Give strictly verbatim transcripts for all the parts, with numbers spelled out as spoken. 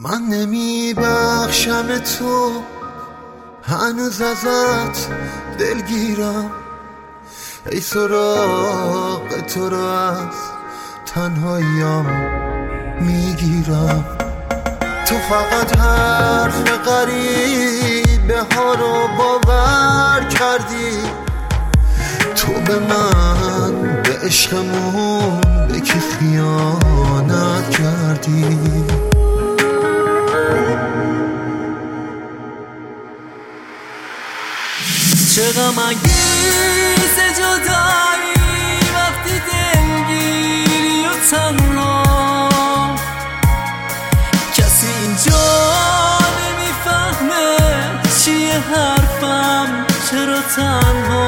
من نمی بخشم تو، هنوز ازت دلگیرم. ای سراغ تو رو از تنهاییم میگیرم. تو فقط حرف غریبه ها رو باور کردی. تو به من، به عشقمون، به کی خیانت کردی؟ چه غم‌انگیز جدایی وقتی دلگیری و تنها. کسی اینجا نمیفهمه چیه حرفم، چرا تنها.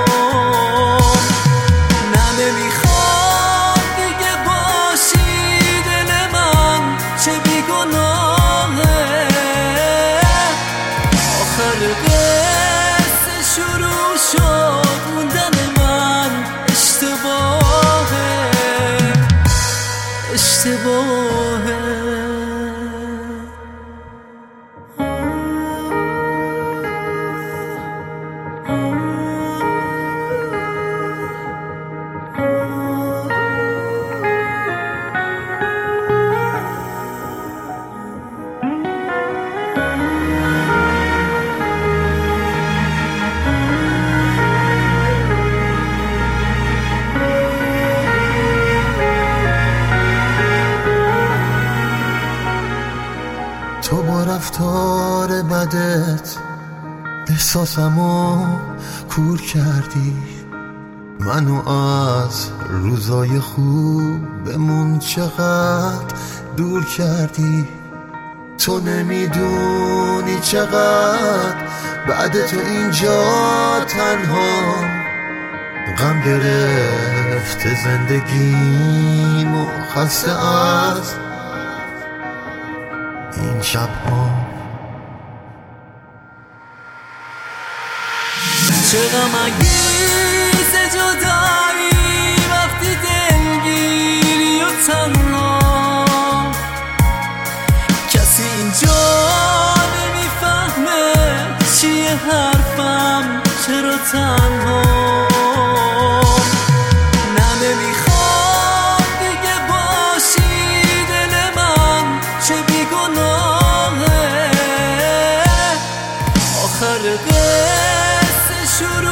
نه نمیخوام دیگه باشی دل من، چه بیگناهه. آخر شروع شد موندن من، اشتباهه اشتباهه. تو با رفتار بدت احساسمو کور کردی. منو از روزای خوبمون چقدر دور کردی. تو نمیدونی چقدر بعد تو اینجا تنها. غم گرفته زندگیمو، خسته از این شب ها. چه غم‌انگیز جدایی وقتی دلگیری و تنها. کسی اینجا نمیفهمه چیه حرفم، چرا تنها. نه نمیخوام دیگه باشی دل من، چه بیگناهه. آخر قصه شروع